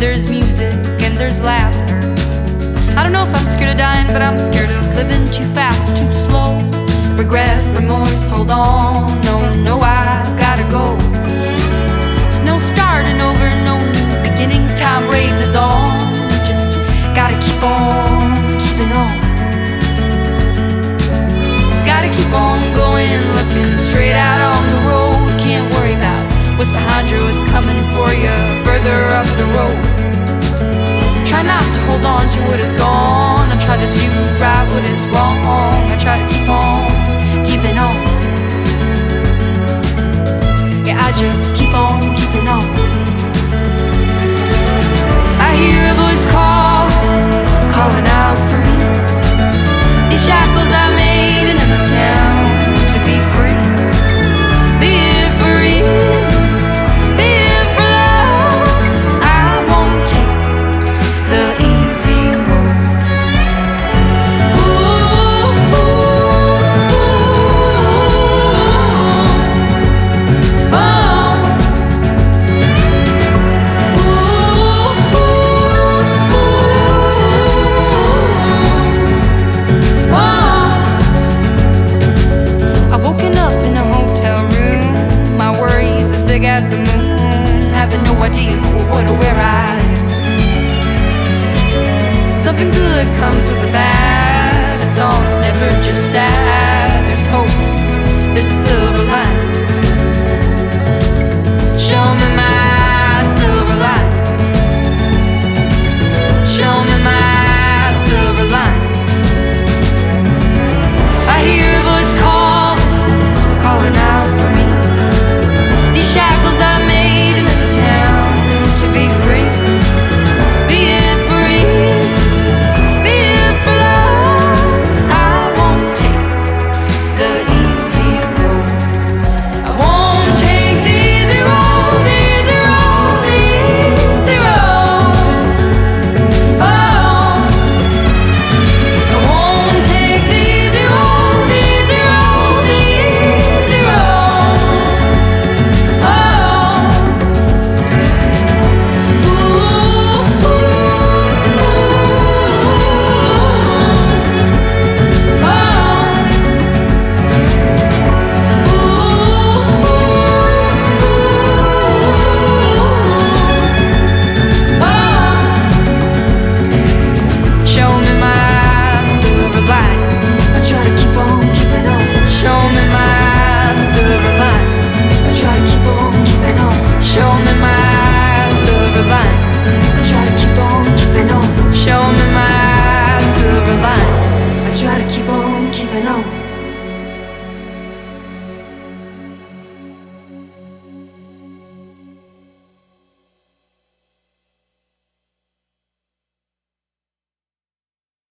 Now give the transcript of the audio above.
there's music and there's laughter. I don't know if I'm scared of dying, but I'm scared of living too fast, too slow. Regret, remorse, hold on. No, I've gotta go. There's no starting over, no new beginnings. Time raises on. Just gotta keep on keeping on. Gotta keep on going, looking straight out on the road. Can't worry about what's behind you, what's coming for you further up the road. Try not to hold on to what is gone. I try to do right what is wrong. I try to keep on keeping on. Yeah, I just keep on keeping on. I hear a voice calling out for me. These shackles I made in a town to be free. Be it for ease, be it for love. I won't take the easy road. Ooh, ooh, ooh, oh. I've woken up in a hotel room, my worries as big as the moon, having no idea what or where I am. Something good comes with the bad. A song's never just sad. There's hope, there's a silver line.